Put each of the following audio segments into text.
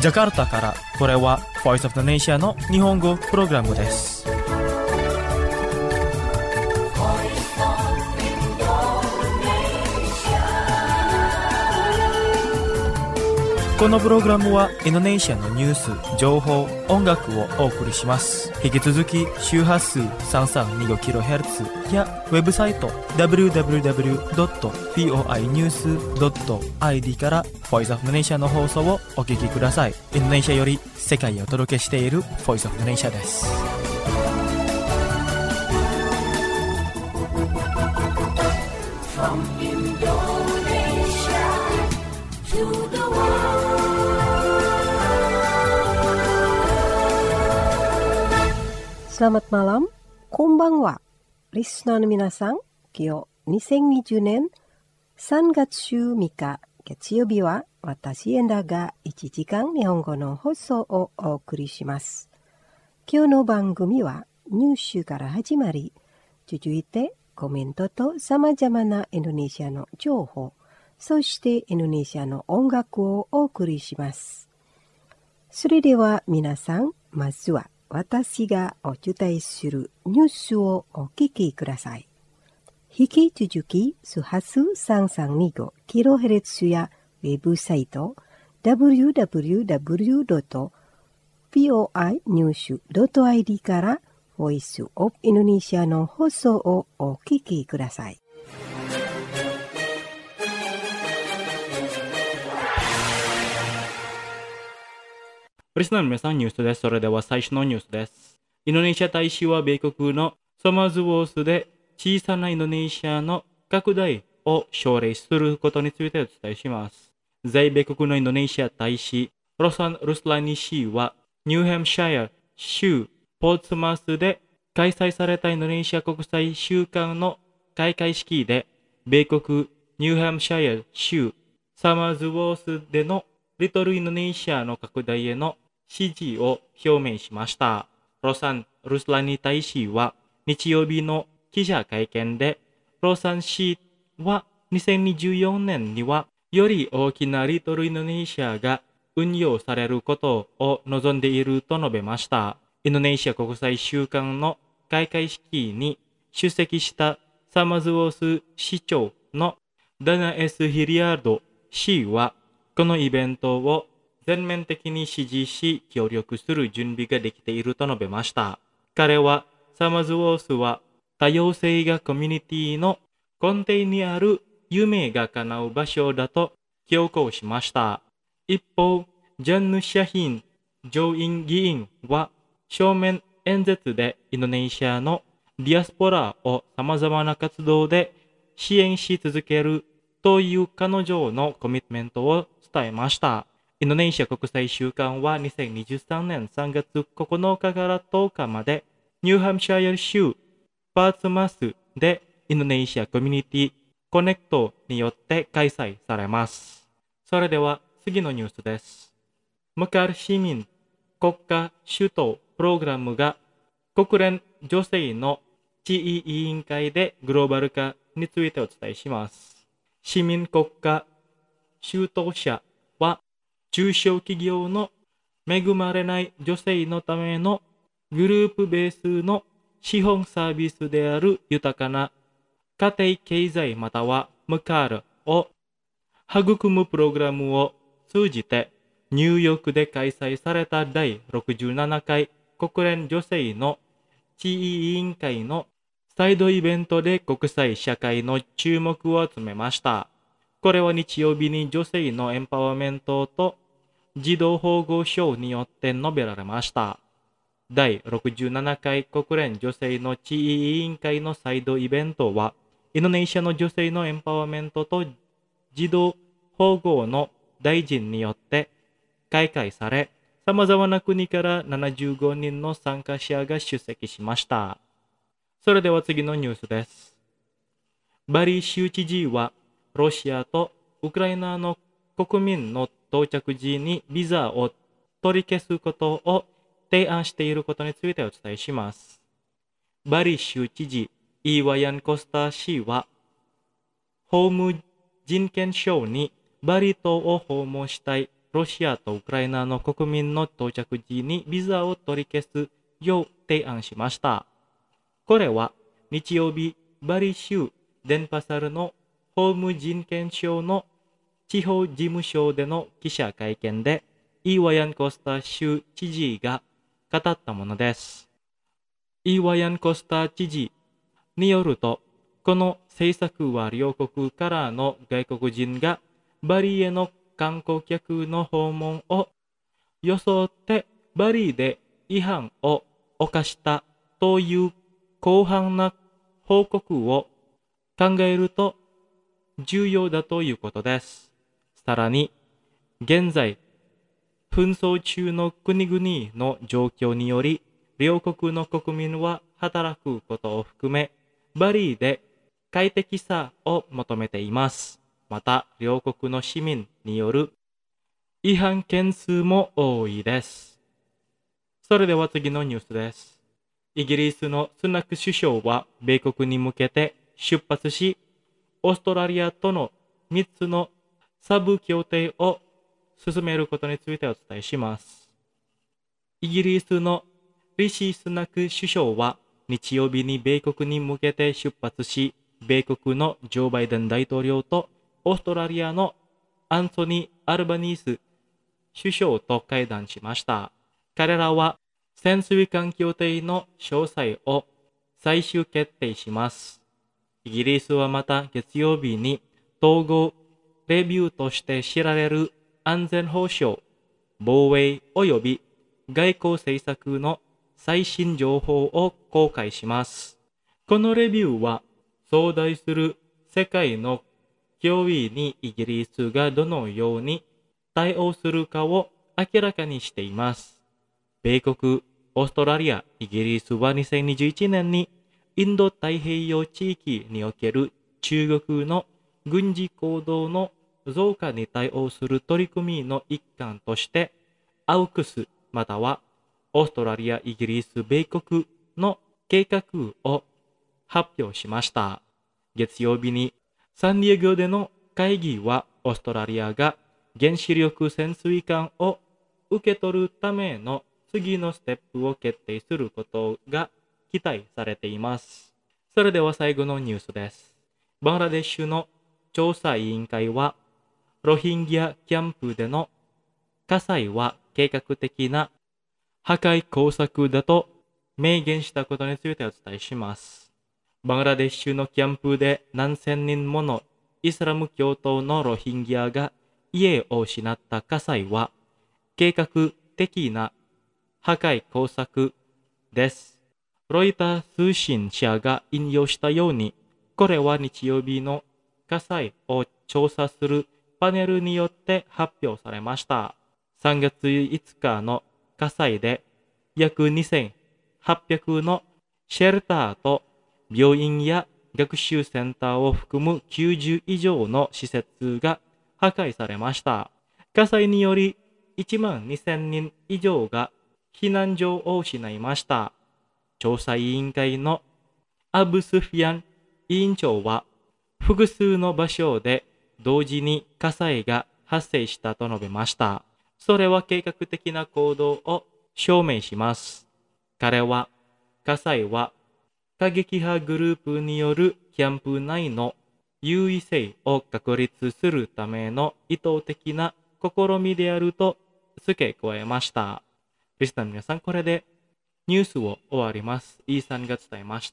ジャカルタから、これは Voice of the Nation の日本語プログラムです。このプログラムはインドネシアのニュース、情報、音楽をお送りします。引き続き周波数 3325kHz やウェブサイト www.voinews.id から Voice of the Nation の放送をお聞きください。インドネシアより世界へお届けしている Voice of the Nation です。 Selamat malam, konbanwa. Listenerの皆さん、今日2020年3月3日月曜日は私エンダが1時間日本語の放送をお送りします。今日の番組はニュースから始まり、続いてコメントと様々なインドネシアの情報、そしてインドネシアの音楽をお送りします。それでは皆さん、まずは私がお伝えするニュースをお聞きください。引き続き、周波数 3325kHz やウェブサイト www.voinews.id からボイスオブインドネシアの放送をお聞きください。 リスナーの皆さん、ニュースです。それでは最初のニュースです。インドネシア大使は米国のサマーズウォースで小さなインドネシアの拡大を奨励することについてお伝えします。在米国のインドネシア大使、ロサン・ルスラニ氏はニューハンシャイア州ポーツマスで開催されたインドネシア国際週間の開会式で、米国ニューハンシャイア州サマーズウォースでのリトルインドネシアの拡大への支持を表明しました。ロサン・ルスラニ大使は日曜日の記者会見で、ロサン市は2024年にはより大きなリトルインドネシアが運用されることを望んでいると述べました。インドネシア国際週間の開会式に出席したサマズウォース市長のダナ・エス・ヒリアード氏は、このイベントを全面的に支持し協力する準備ができていると述べました。彼はサマズウォースは多様性がコミュニティの根底にある夢が叶う場所だと強調しました。一方、ジャンヌ・シャヒン上院議員は正面演説でインドネシアのディアスポラを様々な活動で支援し続けるという彼女のコミットメントを伝えました。インドネシア国際週間は2023年3月9日から10日までニューハンシャイア州パーツマスでインドネシアコミュニティコネクトによって開催されます。それでは次のニュースです。ムカール市民国家首都プログラムが国連女性の地位委員会でグローバル化についてお伝えします。市民国家首都者は中小企業の恵まれない女性のためのグループベースの資本サービスである豊かな家庭経済またはムカールを育むプログラムを通じてニューヨークで開催された第67回国連女性の地位委員会のサイドイベントで国際社会の注目を集めました。これは日曜日に女性のエンパワーメントと児童保護省によって述べられました。第67回国連女性の地位委員会のサイドイベントは、インドネシアの女性のエンパワーメントと児童保護の大臣によって開会され、様々な国から75人の参加者が出席しました。それでは次のニュースです。バリ州知事は、ロシアとウクライナの国民の到着時にビザを取り消すことを提案していることについてお伝えします。バリ州知事イーワヤン・コスタ氏は、法務人権省にバリ島を訪問したいロシアとウクライナの国民の到着時にビザを取り消すよう提案しました。これは日曜日、バリ州デンパサルの法務人権省の地方事務所での記者会見で、イーワヤンコスタ州知事が語ったものです。イーワヤンコスタ知事によると、この政策は両国からの外国人がバリへの観光客の訪問を装ってバリで違反を犯したという広範な報告を考えると重要だということです。さらに、現在、紛争中の国々の状況により、両国の国民は働くことを含め、バリで快適さを求めています。また、両国の市民による違反件数も多いです。それでは次のニュースです。イギリスのスナク首相は米国に向けて出発し、オーストラリアとの3つのサブ協定を進めることについてお伝えします。イギリスのリシ・スナク首相は日曜日に米国に向けて出発し、米国のジョー・バイデン大統領とオーストラリアのアンソニー・アルバニース首相と会談しました。彼らは潜水艦協定の詳細を最終決定します。イギリスはまた月曜日に統合レビューとして知られる安全保障、防衛及び外交政策の最新情報を公開します。このレビューは壮大する世界の脅威にイギリスがどのように対応するかを明らかにしています。米国、オーストラリア、イギリスは2021年にインド太平洋地域における中国の軍事行動の増加に対応する取り組みの一環として、アウクスまたはオーストラリア、イギリス、米国の計画を発表しました。月曜日にサンディエゴでの会議はオーストラリアが原子力潜水艦を受け取るための次のステップを決定することが期待されています。それでは最後のニュースです。バングラデシュの調査委員会はロヒンギャキャンプでの火災は計画的な破壊工作だと明言したことについてお伝えします。バングラデシュのキャンプで何千人ものイスラム教徒のロヒンギャが家を失った火災は計画的な破壊工作です。ロイター通信社が引用したように、これは日曜日の火災を調査するパネルによって発表されました。3月5日の火災で約2800のシェルターと病院や学習センターを含む90以上の施設が破壊されました。火災により1万2000人以上が避難所を失いました。調査委員会のアブスフィアン委員長は、複数の場所で同時に火災が発生したと述べました。それは計画的な行動を証明します。彼は、火災は過激派グループによるキャンプ内の優位性を確立するための意図的な試みであると付け加えました。リスナーの皆さん、これでニュースを終わります。イーさんが伝えました。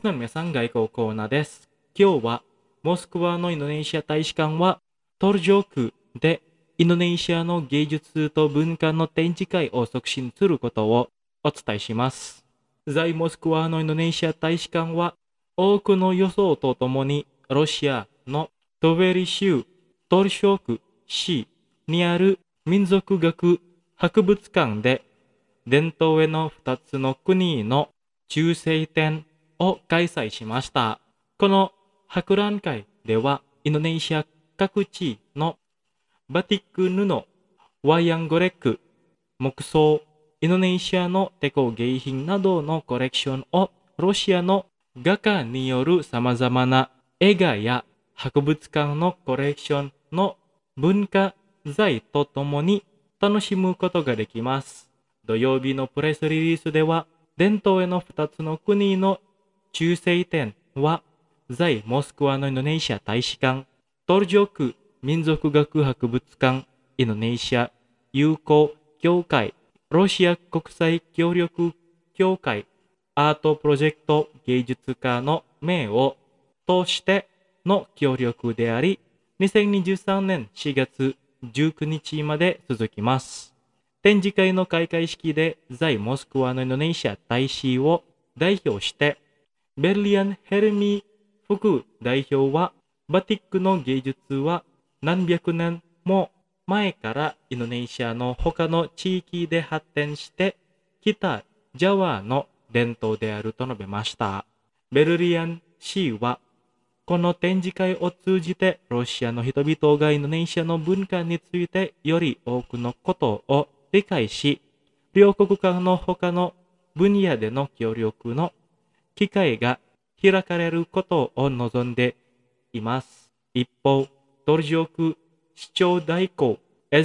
リスナーの皆さん、外交コーナーです。今日は、モスクワのインドネシア大使館は、トルジョクでインドネシアの芸術と文化の展示会を促進することをお伝えします。在モスクワのインドネシア大使館は、多くの予想とともに、ロシアのトベリ州トルショク市にある民族学博物館で、伝統への2つの国の中世展を開催しました。この博覧会では、インドネシア各地のバティック布、ワイヤンゴレック、木塑、インドネシアの手工芸品などのコレクションをロシアの画家による様々な絵画や博物館のコレクションの文化財とともに楽しむことができます。土曜日のプレスリリースでは、伝統への2つの国の中世展は、在モスクワのインドネシア大使館、トルジョク民族学博物館、インドネシア友好協会、ロシア国際協力協会、アートプロジェクト芸術家の名を通しての協力であり、2023年4月19日まで続きます。展示会の開会式で在モスクワのインドネシア大使を代表して、ベルリアン・ヘルミ副代表は、バティックの芸術は何百年も前からインドネシアの他の地域で発展してきたジャワの伝統であると述べました。ベルリアン市は、この展示会を通じてロシアの人々がインドネシアの文化についてより多くのことを理解し、両国間の他の分野での協力の機会が開かれることを望んでいます。一方、トルジョク市長代行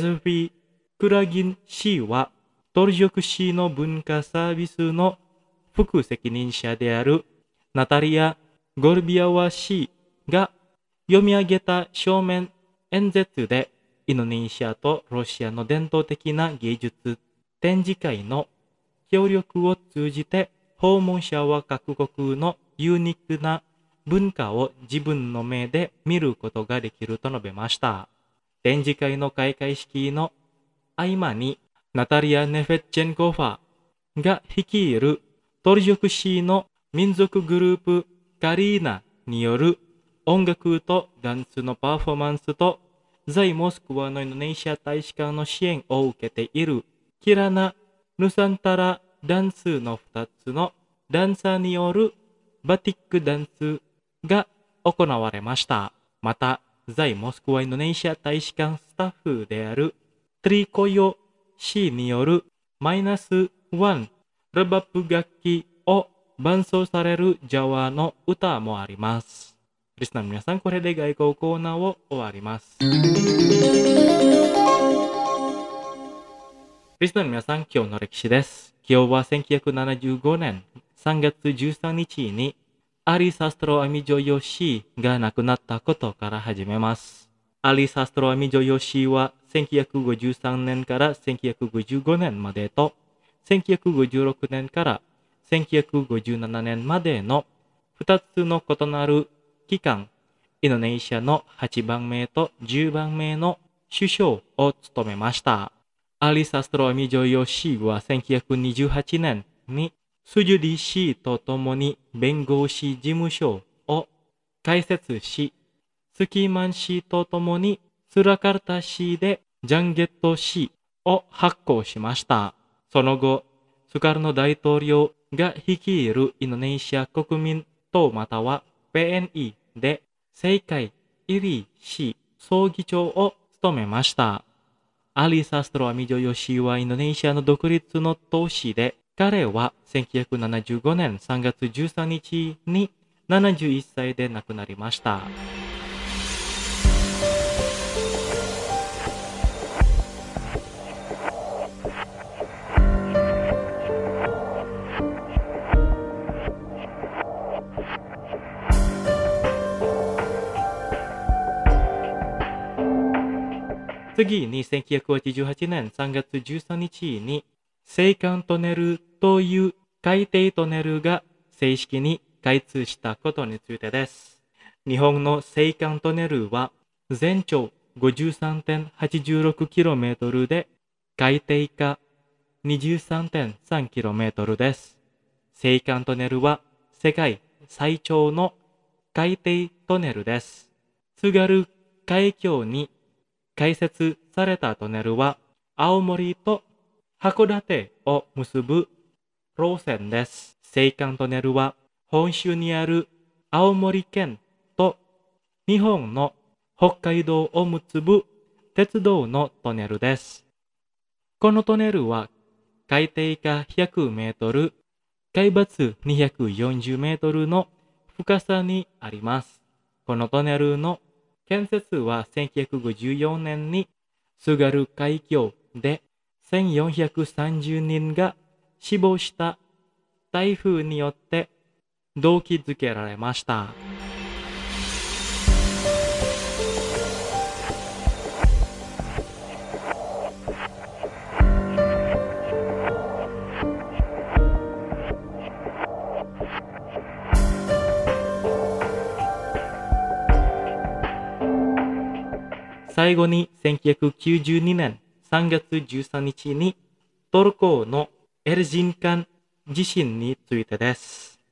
SV クラギン氏は、トルジョク市の文化サービスの副責任者であるナタリア・ゴルビアワ氏が読み上げた正面演説で、インドネシアとロシアの伝統的な芸術展示会の協力を通じて、訪問者は各国のユニークな文化を自分の目で見ることができると述べました。展示会の開会式の合間に、ナタリア・ネフェッチェンコファが率いるトルジョク市の民族グループカリーナによる音楽とダンスのパフォーマンスと、在モスクワのインドネシア大使館の支援を受けているキラナ・ヌサンタラダンスの2つのダンサーによるバティックダンスが行われました。また、在モスクワインドネシア大使館スタッフであるトリコヨ氏による-1レバップ楽器を伴奏されるジャワの歌もあります。リスナーの皆さん、これで外交コーナーを終わります。リスナーの皆さん、今日の歴史です。今日は1975年3月13日にアリ・サストロ・アミジョヨ氏が亡くなったことから始めます。アリ・サストロ・アミジョヨ氏は1953年から1955年までと、1956年から1957年までの2つの異なる期間、インドネシアの8番目と10番目の首相を務めました。アリ・サストロ・アミジョヨ氏は1928年にスジュディ氏と共に弁護士事務所を開設し、スキーマン氏と共にスラカルタ氏でジャンゲット氏を発行しました。その後、スカルノ大統領が率いるインドネシア国民党または PNI で政界イリー氏総議長を務めました。アリ・サストロ・アミジョヨ氏はインドネシアの独立の年で、彼は1975年3月13日に71歳で亡くなりました。次に1988年3月13日に青函トネルという海底トネルが正式に開通したことについてです。日本の青函トンネルは全長 53.86km で海底下 23.3km です。青函トンネルは世界最長の海底トンネルです。津軽海峡に開設されたトンネルは青森と函館を結ぶ路線です。青函トンネルは本州にある青森県と日本の北海道を結ぶ鉄道のトンネルです。このトンネルは海底下100メートル、海抜240メートルの深さにあります。このトンネルの建設は1954年に津軽海峡で1430人が死亡した台風によって動機づけられました。最後に1992年3月13日にトルコのエルジンカン地震についてです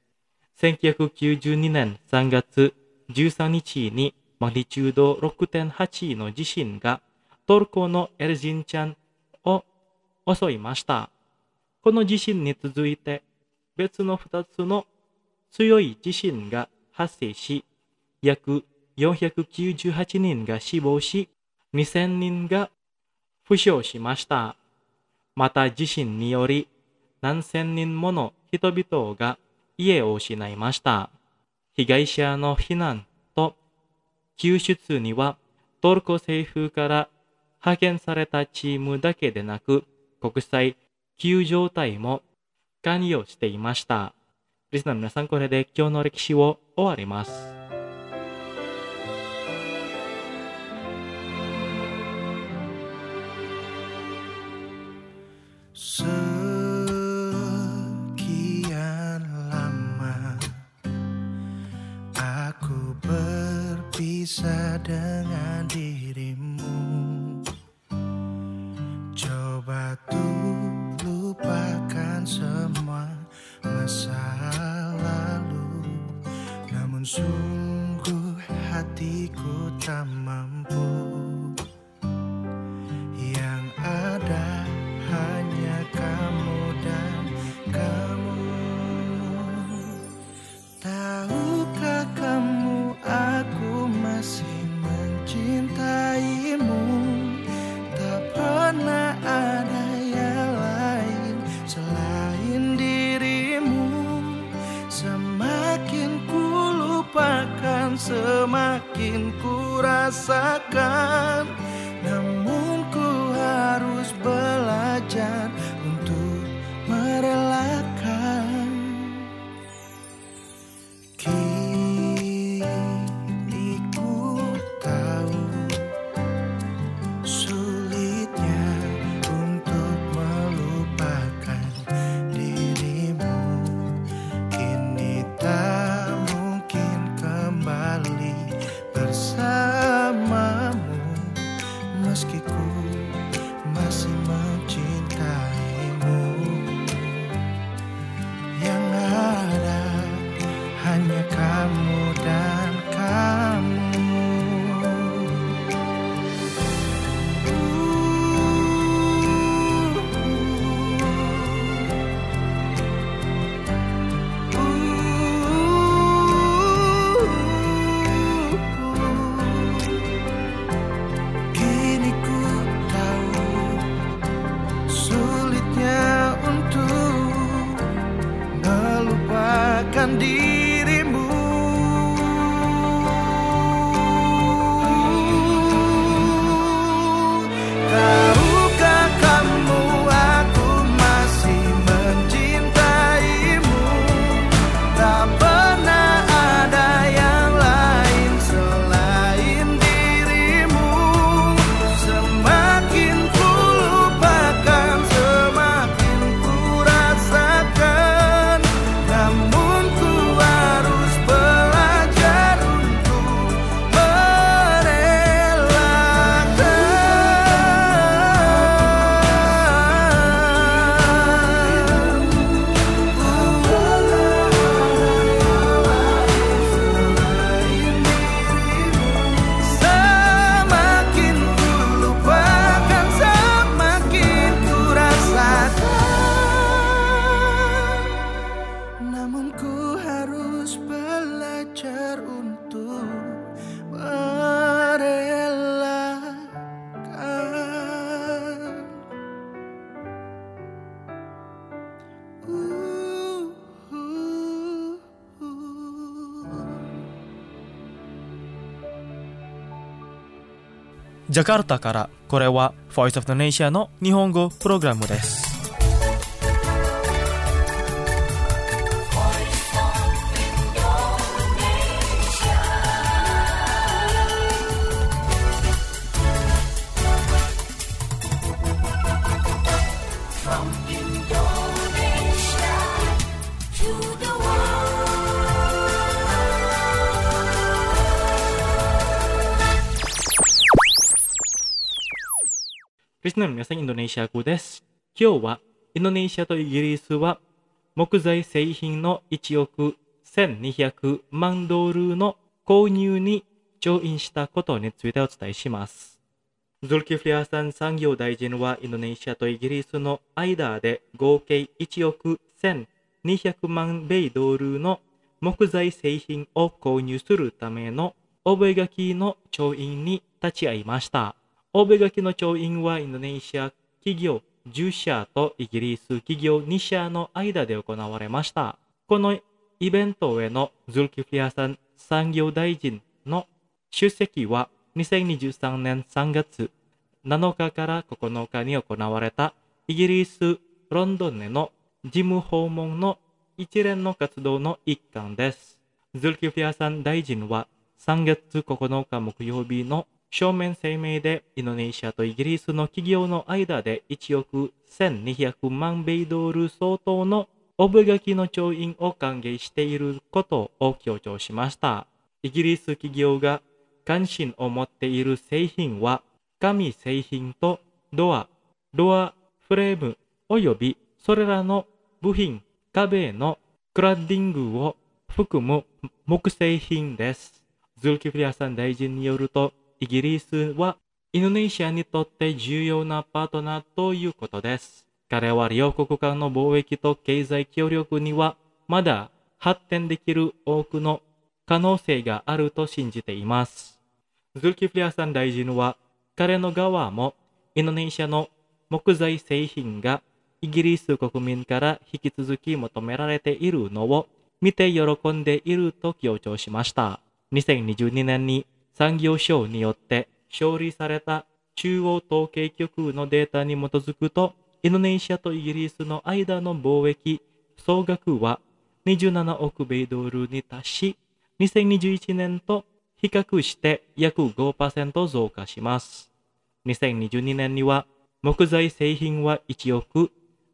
。1992年3月13日にマグニチュード 6.8 の地震がトルコのエルジンチャンを襲いました。この地震に続いて別の2つの強い地震が発生し、約498人が死亡し、2000人が負傷しました。また地震により何千人もの人々が家を失いました。被害者の避難と救出にはトルコ政府から派遣されたチームだけでなく国際救助隊も関与していました。リスナーの皆さん、これで今日の歴史を終わります。 Sekian lama aku berpisah dengan dirimu. Coba tuh lupakan semua masa lalu, namun sungguh hatiku tak mampu. Yang ada hanya kamu dan kamu. Tahukah kamu aku masih mencintaimu? Tak pernah ada yang lain selain dirimu. Semakin ku lupakan, semakin ku rasakan. Namun ku harus belajar untuk merelakan. Kini ku tahu sulitnya untuk melupakan dirimu. Kini tak mungkin kembali bersamamu. Meski ku masih mencintaimu, yang ada hanya kamu dan kamu. Kini ku tahu sulitnya untuk melupakan dirimu. Tahukah kamu aku masih mencintaimu? Tak pernah ada yang lain selain dirimu. Semakin ku lupakan, semakin ku rasakan. Namun ku ジャカルタからこれは Voice of Indonesia の日本語プログラムです。 リスナーの皆さん、インドネシア語です。今日はインドネシアとイギリスは木材製品の1億1200万ドルの購入に調印したことについてお伝えします。ズルキフリアさん産業大臣はインドネシアとイギリスの間で合計1億1200万米ドルの木材製品を購入するための覚書の調印に立ち会いました。覚書の調印はインドネシア企業10社とイギリス企業2社の間で行われました。このイベントへのズルキフリハサン産業大臣の出席は2023年3月7日から9日に行われたイギリス・ロンドンへの事務訪問の一連の活動の一環です。ズルキフリハサン大臣は3月9日木曜日の書面声明でインドネシアとイギリスの企業の間で1億1200万米ドル相当の覚書の調印を歓迎していることを強調しました。イギリス企業が関心を持っている製品は紙製品とドアフレームおよびそれらの部品、壁のクラッディングを含む木製品です。ズルキフリハサン大臣によると、イギリスはインドネシアにとって重要なパートナーということです。彼は両国間の貿易と経済協力にはまだ発展できる多くの可能性があると信じています。ズルキフリハサン大臣は彼の側もインドネシアの木材製品がイギリス国民から引き続き求められているのを見て喜んでいると強調しました。2022年に産業省によって処理された中央統計局のデータに基づくと、インドネシアとイギリスの間の貿易総額は27億米ドルに達し、2021年と比較して約 5% 増加します。2022年には木材製品は1億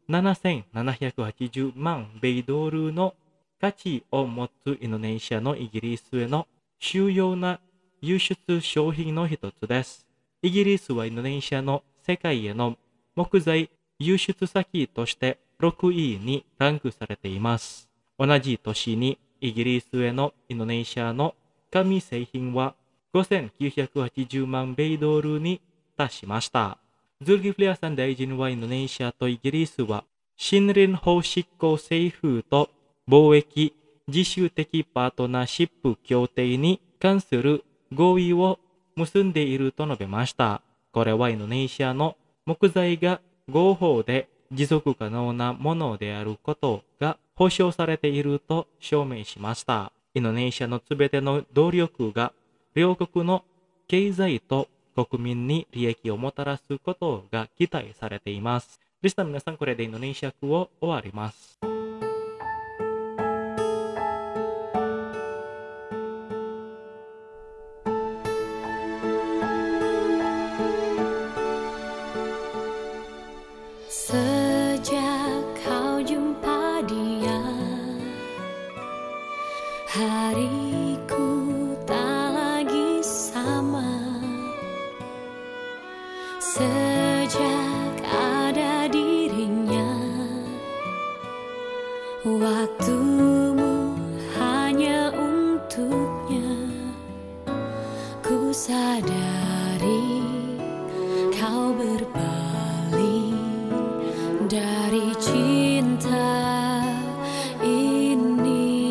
7780万米ドルの価値を持つインドネシアのイギリスへの主要な輸出商品の一つです。イギリスはインドネシアの世界への木材輸出先として6位にランクされています。同じ年にイギリスへのインドネシアの紙製品は5980万米ドルに達しました。ズルキフリハサン大臣はインドネシアとイギリスは森林法執行政府と貿易自主的パートナーシップ協定に関する合意を結んでいると述べました。これはインドネシアの木材が合法で持続可能なものであることが保証されていると証明しました。インドネシアのすべての努力が両国の経済と国民に利益をもたらすことが期待されています。リスナーの皆さん、これでインドネシア語を終わります。 Sejak kau jumpa dia, hariku tak lagi sama. Sejak ada dirinya, waktumu hanya untuknya. Ku sadari kau berpaling dari cinta ini.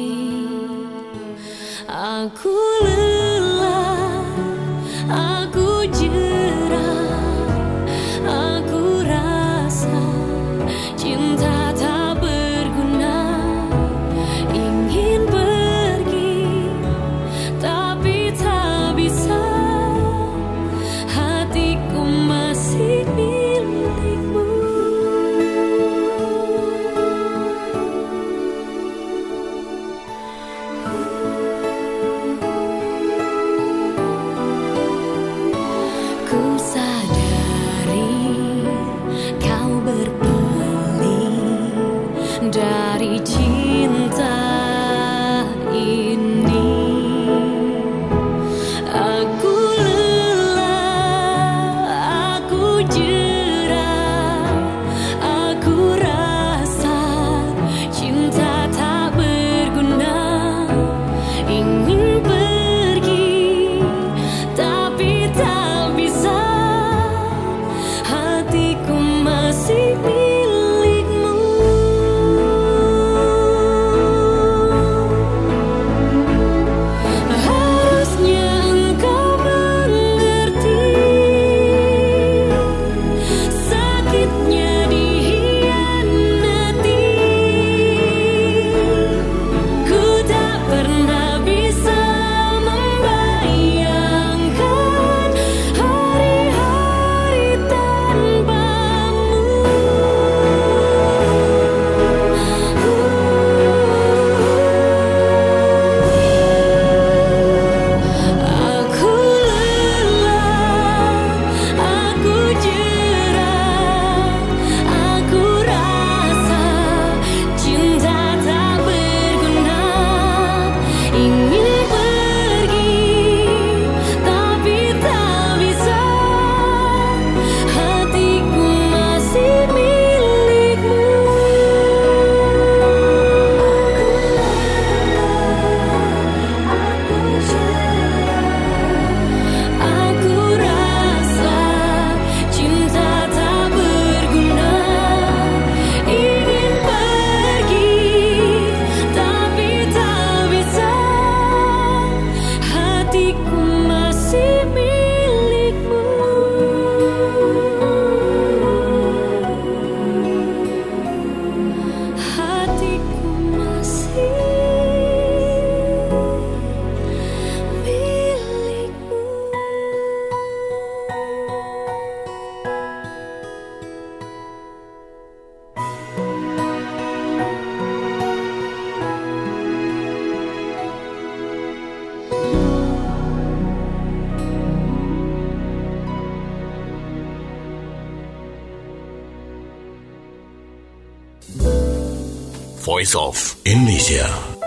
Aku lelah, aku jerah, aku rasa cinta tak berguna. Ingin pergi tapi tak bisa, hati Voice of Indonesia.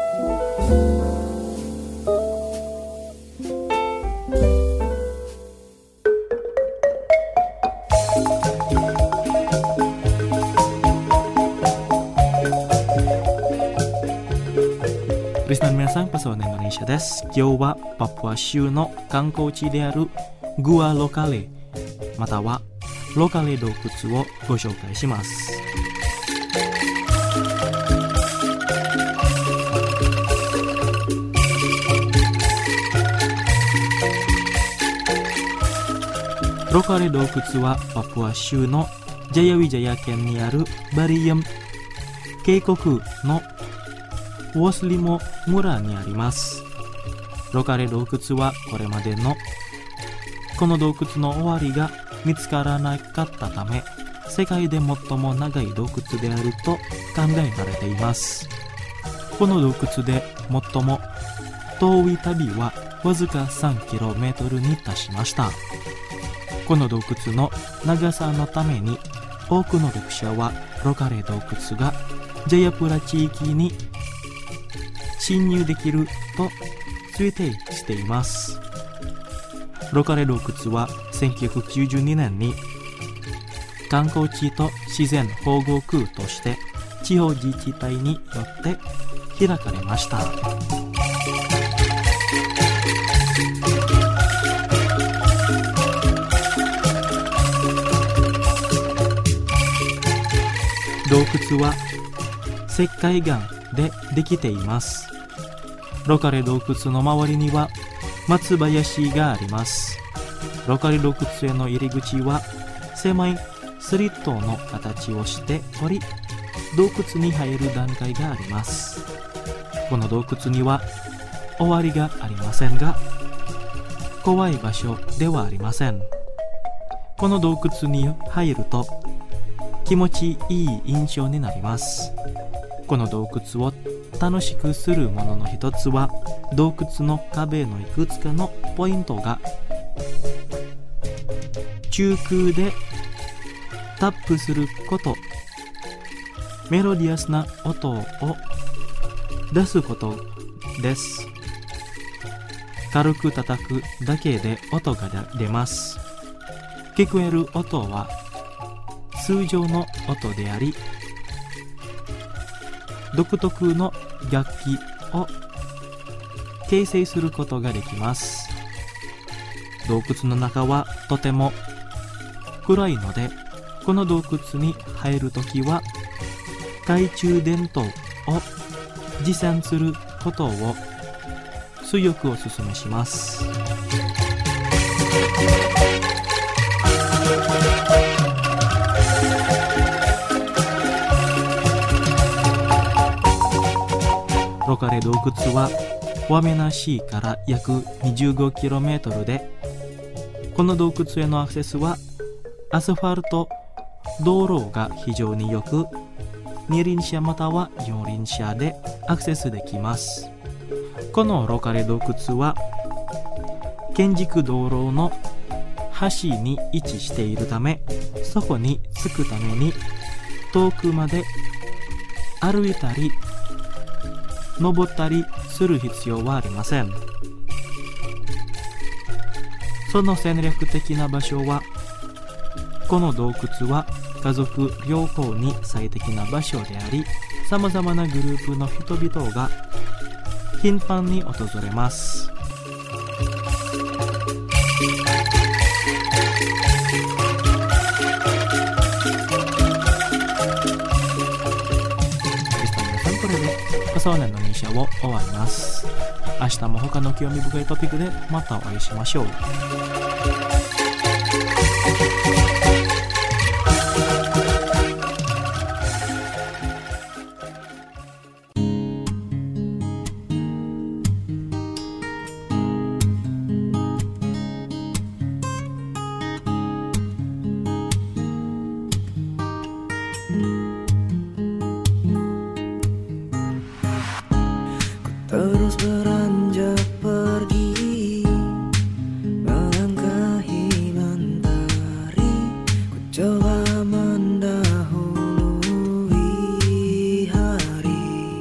Listener minasan, Pasawan Indonesia desu. 今日はパプア州の観光地であるグアロカレまたはロカレ洞窟をご紹介します。ロカレ洞窟はパプア州のジャヤウィジャヤ県にあるバリヤム渓谷のウォスリモ村にあります。ロカレ洞窟はこれまでのこの洞窟の終わりが見つからなかったため、世界で最も長い洞窟であると考えられています。この洞窟で最も遠い旅はわずか 3km に達しました。この洞窟の長さのために多くの学者はロカレ洞窟がジャヤプラ地域に侵入できると推定しています。ロカレ洞窟は1992年に観光地と自然保護区として地方自治体によって開かれました。洞窟は石灰岩でできています。ロカレ洞窟の周りには松林があります。ロカレ洞窟への入り口は狭いスリットの形をしており、洞窟に入る段階があります。この洞窟には終わりがありませんが、怖い場所ではありません。この洞窟に入ると気持ちいい印象になります。この洞窟を楽しくするものの一つは、洞窟の壁のいくつかのポイントが中空でタップすること、メロディアスな音を出すことです。軽く叩くだけで音が出ます。聞こえる音は通常の音であり、独特の楽器を形成することができます。洞窟の中はとても暗いので、この洞窟に入るときは懐中電灯を持参することを強くお勧めします。ロカレ洞窟はワメナ市から約 25km で、この洞窟へのアクセスはアスファルト道路が非常によく、二輪車または四輪車でアクセスできます。このロカレ洞窟は建築道路の端に位置しているため、そこに着くために遠くまで歩いたり登ったりする必要はありません。その戦略的な場所は、この洞窟は家族旅行に最適な場所であり、様々なグループの人々が頻繁に訪れます。これでパサワネンの認証を終わります。明日も他の興味深いトピックでまたお会いしましょう。 Terus beranjak pergi, melangkahi mentari. Ku coba mendahului hari.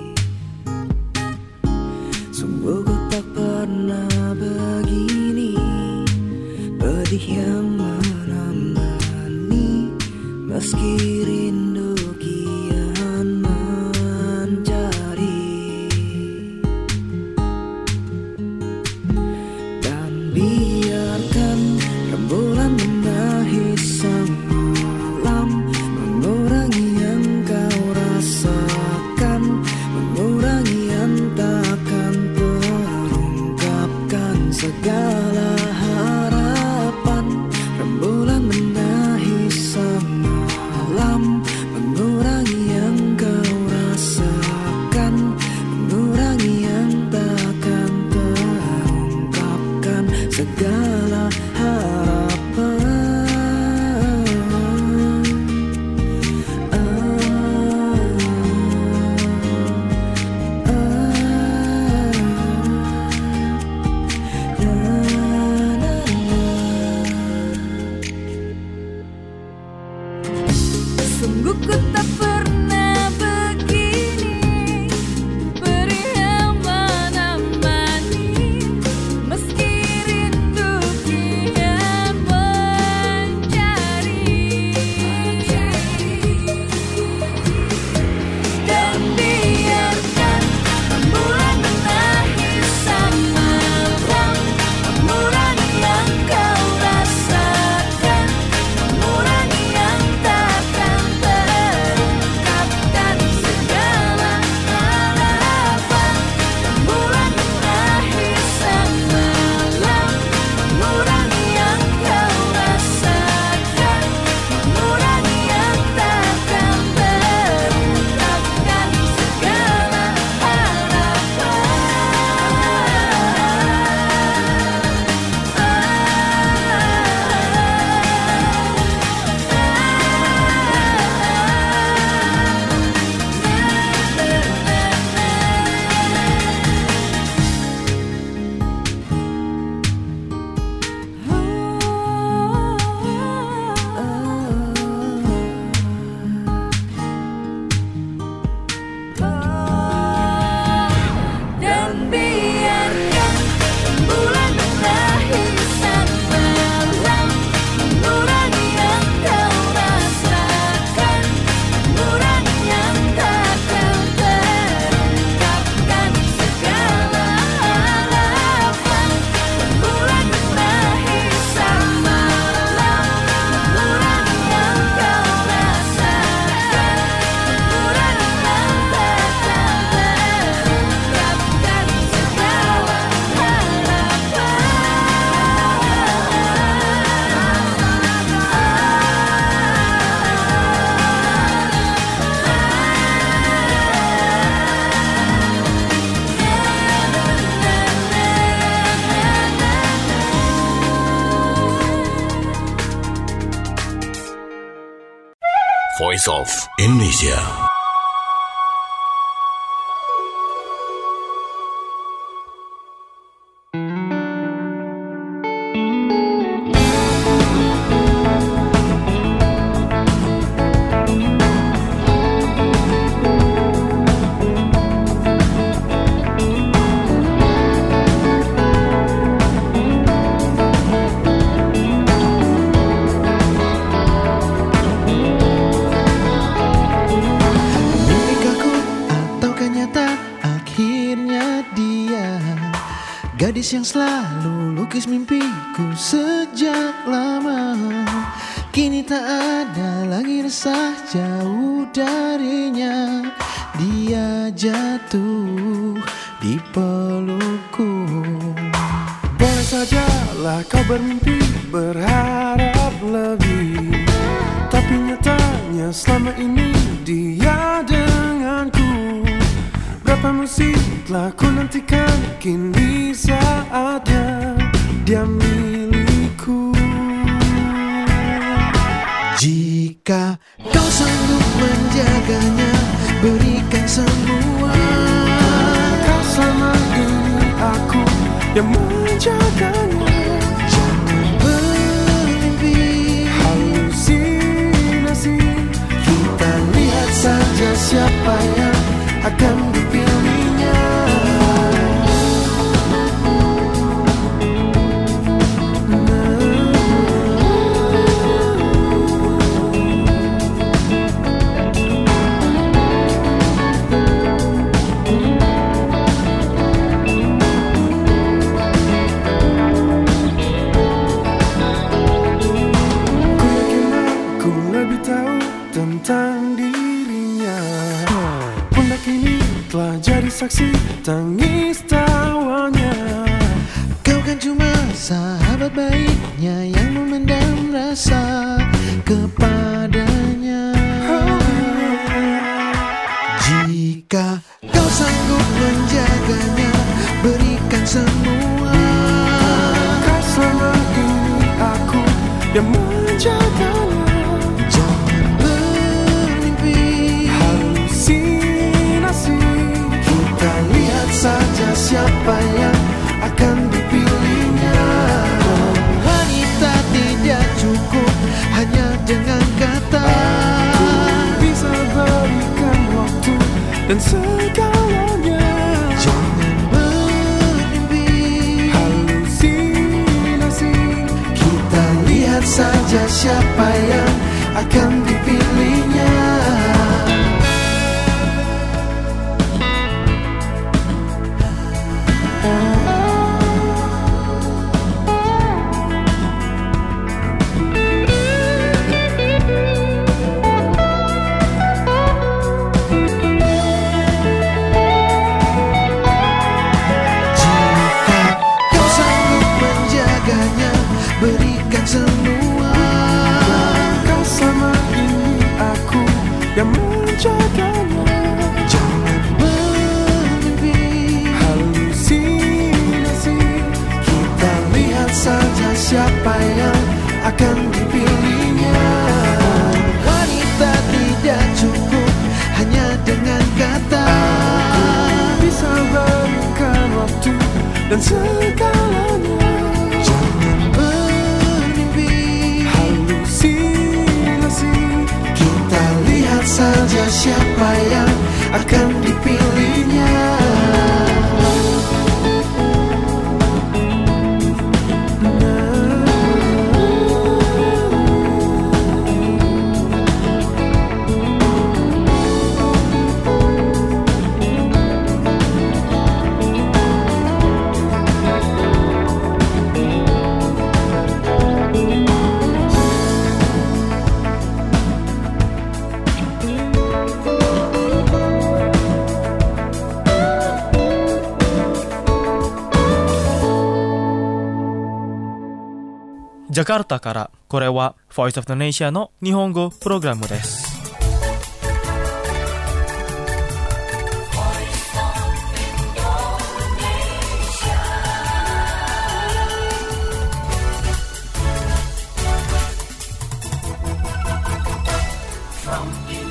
Voice of Indonesia. Gadis yang selalu lukis mimpiku sejak lama, kini tak ada lagi resah jauh darinya. Dia jatuh di pelukku. Boleh sajalah kau bermimpi, berharap lebih, tapi nyatanya selama ini dia denganku. Berapa musim telah ku nantikan, kini saatnya dia milikku. Jika kau sanggup menjaganya, berikan semua. Kau selama ini aku yang menjaganya. Jangan bermimpi halusinasi, kita lihat saja siapa yang akan dipilihnya. Ku yakin aku lebih tahu tentang dirinya. Pundak ini telah jadi saksi tangis tawanya. Kau kan cuma sahabat baiknya yang memendam rasa kepadanya. Jika kau sanggup menjaganya, berikan semua. Kau selama ini aku yang menjaganya. Jangan bermimpi halusinasi, kita lihat saja siapa yang akan dipilihnya. Wanita tidak cukup hanya dengan kata. bisa berikan waktu dan segalanya. Jangan bermimpi halusinasi, kita lihat saja siapa yang akan dipilihnya. Jika kau sanggup menjaganya, berikan semua. kau sama ini aku yang menjaganya. Jangan bermimpi halusinasi, kita lihat saja siapa yang akan dipilihnya. Wanita tidak cukup hanya dengan kata. bisa berikan waktu dan segalanya. Jangan bermimpi halusinasi, kita lihat saja siapa yang akan dipilihnya. Jakarta からこれは Voice of Indonesia の日本語プログラムです。 From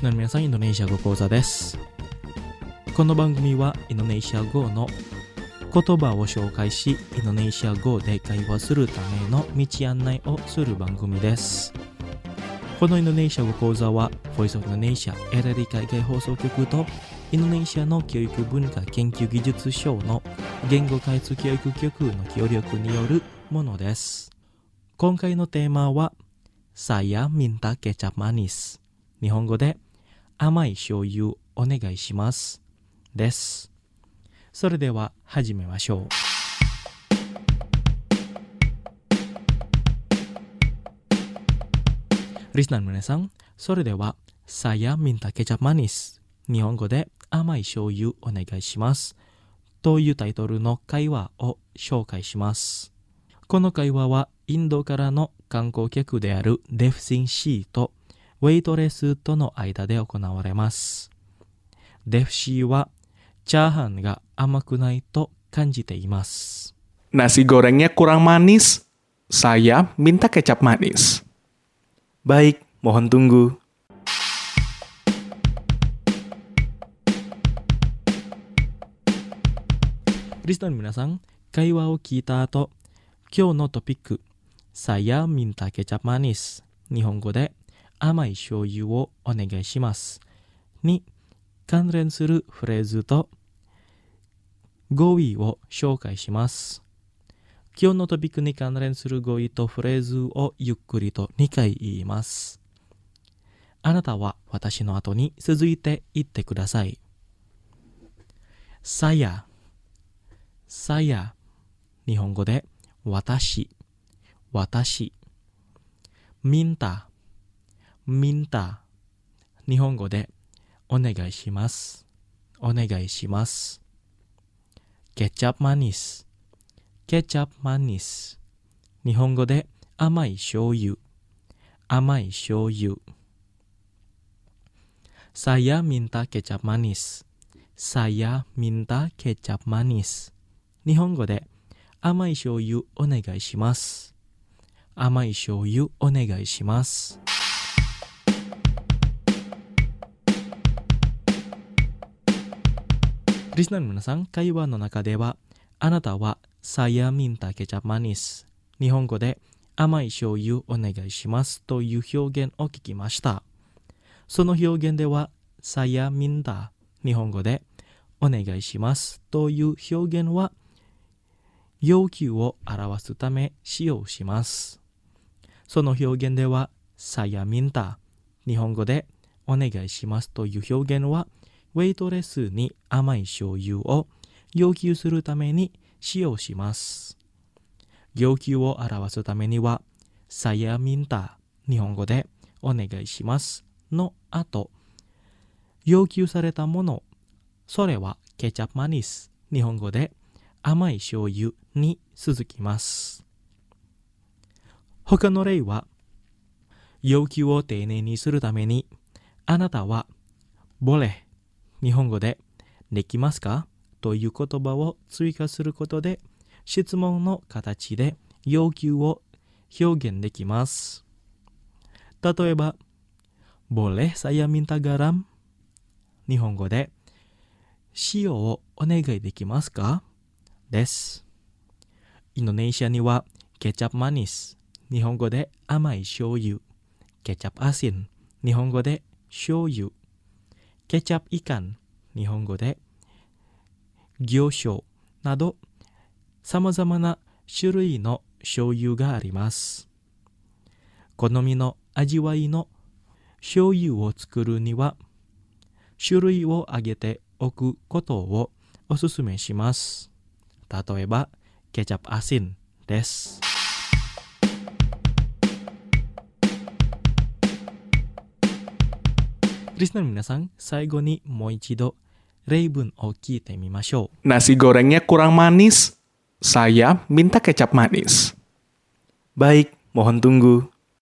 リスナーの皆さん、インドネシア語講座です。この番組はインドネシア語の言葉を紹介し、インドネシア語で会話するための道案内をする番組です。このインドネシア語講座は、ボイスオブインドネシア LRI 海外放送局とインドネシアの教育文化研究技術省の言語開発教育局の協力によるものです。今回のテーマは、Saya minta kecap manis。日本語で、甘い醤油お願いします。です。それでは始めましょう。リスナーの皆さん、それでは、Saya minta kecap manis。日本語で甘い醤油お願いします。というタイトルの会話を紹介します。この会話は、インドからの観光客であるデフシンシーとウェイトレスとの間で行われます。デフシーは、チャーハンが甘くないと感じています。 Nasi gorengnya kurang manis. Saya minta kecap manis. Baik, mohon tunggu. リスナーの皆さん、会話を聞いた後、今日のトピック、Saya minta kecap manis。日本語で甘い醤油をお願いします。に関連するフレーズと語彙を紹介します。今日のトピックに関連する語彙とフレーズをゆっくりと2回言います。あなたは私の後に続いて言ってください。Saya。日本語で私。minta。日本語でお願いします。kecap manis。日本語で甘い醤油。Saya minta kecap manis。日本語で甘い醤油お願いします。リスナーの皆さん、会話の中では、あなたはSaya minta kecap manis。日本語で甘い醤油お願いしますという表現を聞きました。その表現では、Saya minta。日本語でお願いしますという表現は、要求を表すため使用します。その表現では、Saya minta。日本語でお願いしますという表現は、ウェイトレスに甘い醤油を要求するために使用します。要求を表すためには、Saya minta。日本語でお願いしますの後、要求されたもの、それはkecap manis。日本語で甘い醤油に続きます。他の例は、要求を丁寧にするために、あなたは、boleh。日本語で、できますかという言葉を追加することで、質問の形で要求を表現できます。例えば、boleh saya minta garam？日本語で、塩をお願いできますかです。インドネシアには、kecap manis。日本語で甘い醤油。kecap asin。日本語で醤油。ケチャップイカン、日本語で魚醤など様々な種類の醤油があります。好みの味わいの醤油を作るには種類を上げておくことをお勧めします。例えばケチャップアシンです。リスナーの皆さん、最後にもう一度例文を聞いてみましょう。 Nasi gorengnya kurang manis. Saya minta kecap manis. Baik, mohon tunggu.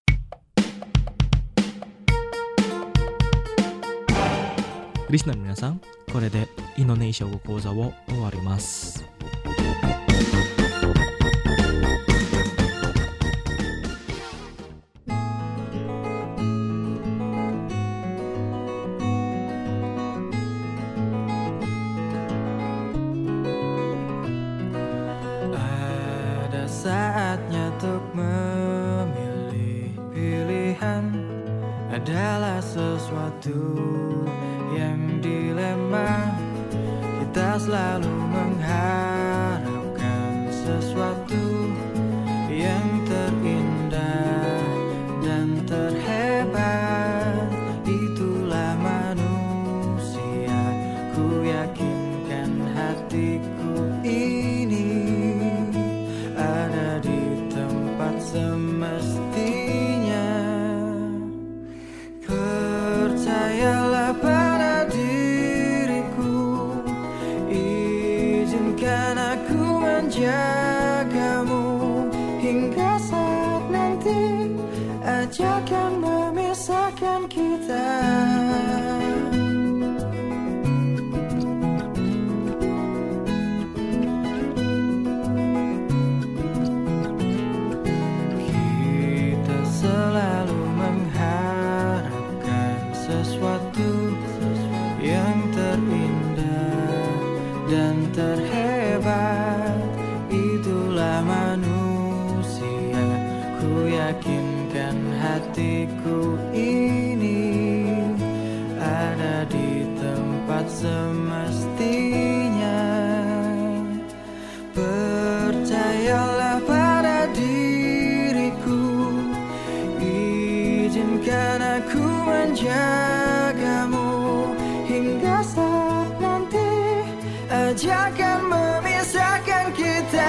リスナーの皆さん、これでインドネシア語講座を終わります。 sesuatu yang dilema, kita selalu mengharapkan sesuatu yang terindah dan terhebat. Itulah manusia, ku yakinkan hatiku ini ada di tempat semestinya. Percayalah pada diriku, izinkan aku menjagamu hingga saat nanti ajakan memisahkan kita. Kita selalu mengharapkan sesuatu yang terindah dan terhebat. Itulah manusia, ku yakinkan hatiku ini ada di tempat semestinya. Percayalah pada diriku, izinkan aku menjagamu hingga saat nanti ajakan memisahkan kita.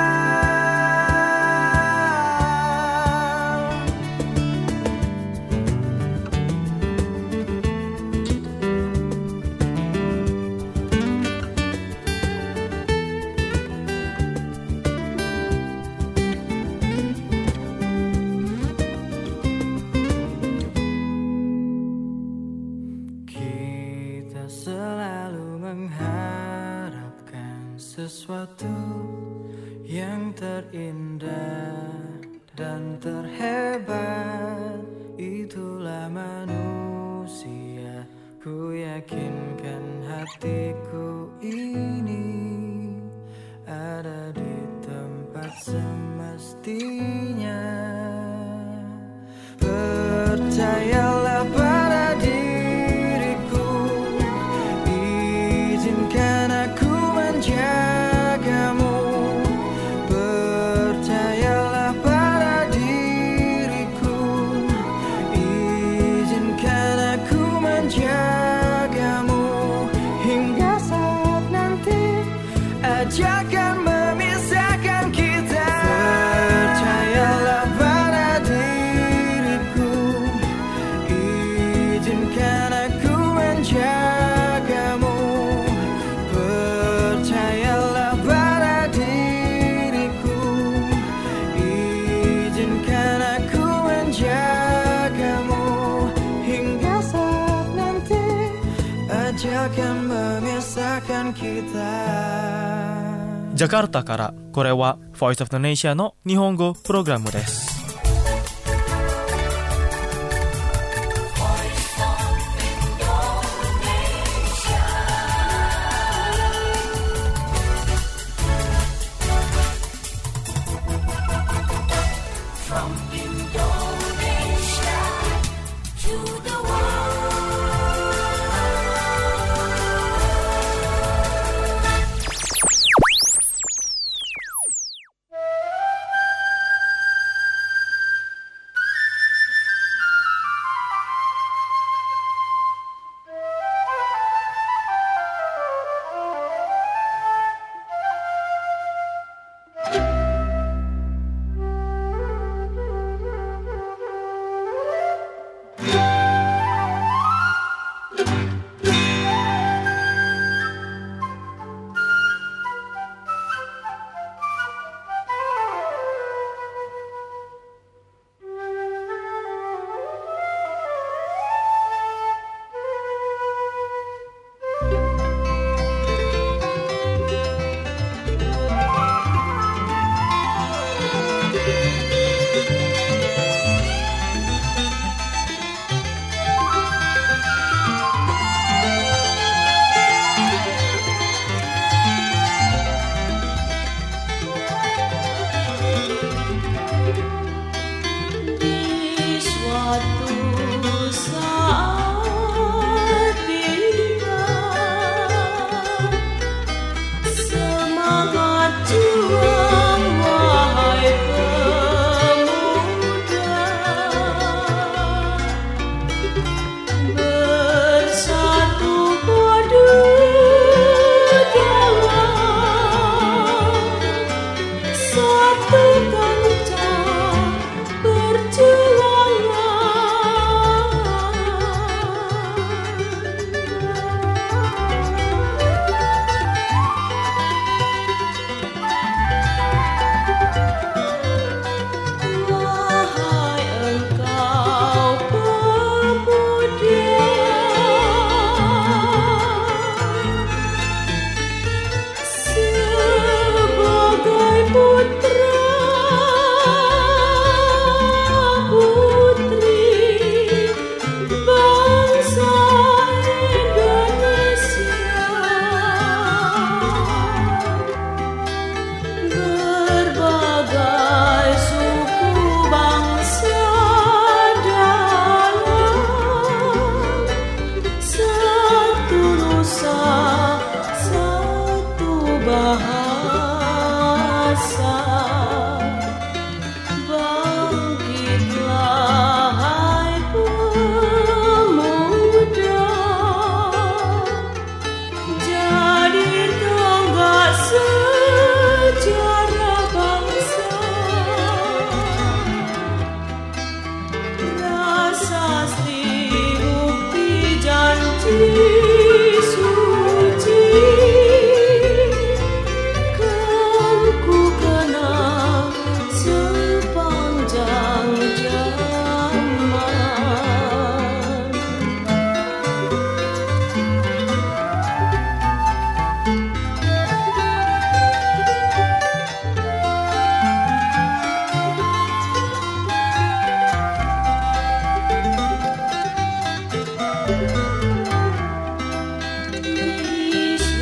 Kita selalu mengharapkan sesuatu yang terindah dan terhebat. Itulah manusia, ku yakinkan hatiku ini ada di tempat semestinya. Percayalah pada diriku, izinkan aku menjagamu. Percayalah pada diriku, izinkan aku menjagamu hingga saat nanti ajakan memisahkan kita. Percayalah pada diriku, izinkan aku menjagamu. Percayalah pada diriku, izinkan aku menjagamu hingga saat nanti ajakan memisahkan kita. Jakarta からこれは Voice of Indonesia の日本語プログラムです。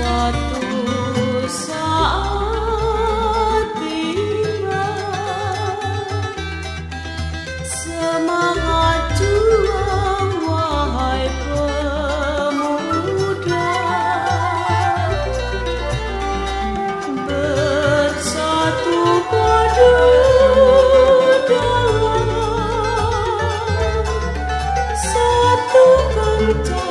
Suatu saat tiba, semangat juang wahai pemuda, bersatu padu dalam satu kerja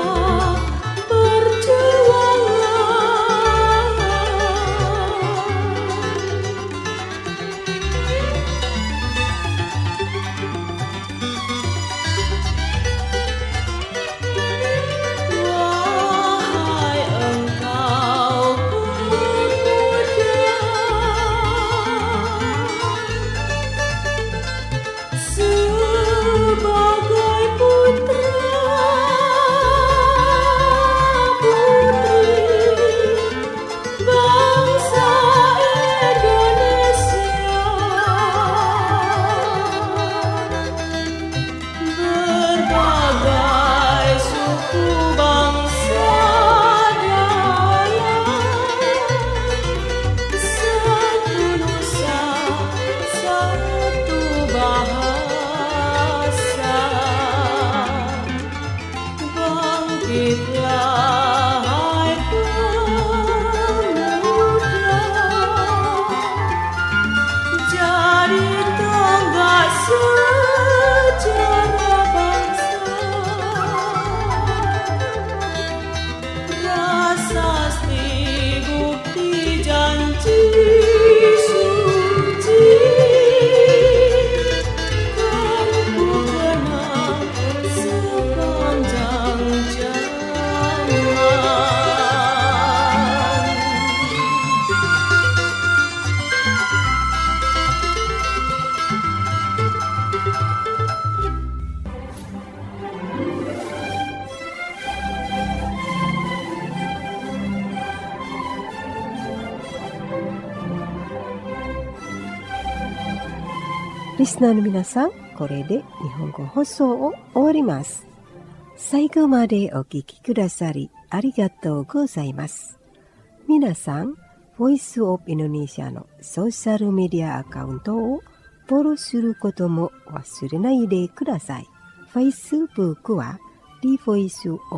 リスナーの皆さん、これで日本語放送を終わります。最後までお聞きくださりありがとうございます。皆さん、ボイスオブインドネシアのソーシャルメディアアカウントをフォローすることも忘れないでください。Facebook は The Voice of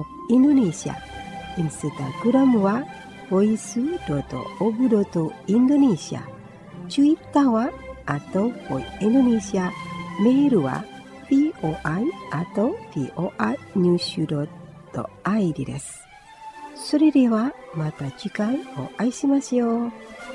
Indonesia、Instagram は voice.of.indonesia、Twitter は@voindonesia、メールは voi@voinews.id です。それではまた次回お会いしましょう。